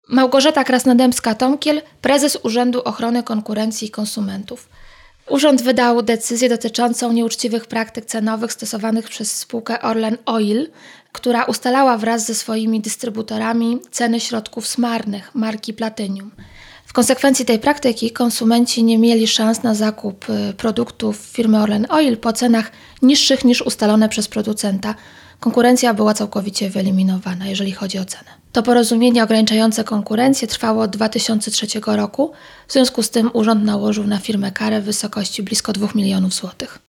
Małgorzata Krasnodębska-Tomkiel, prezes Urzędu Ochrony Konkurencji i Konsumentów. Urząd wydał decyzję dotyczącą nieuczciwych praktyk cenowych stosowanych przez spółkę Orlen Oil, która ustalała wraz ze swoimi dystrybutorami ceny środków smarnych marki Platynium. W konsekwencji tej praktyki konsumenci nie mieli szans na zakup produktów firmy Orlen Oil po cenach niższych niż ustalone przez producenta. Konkurencja była całkowicie wyeliminowana, jeżeli chodzi o cenę. To porozumienie ograniczające konkurencję trwało od 2003 roku. W związku z tym urząd nałożył na firmę karę w wysokości blisko 2 milionów złotych.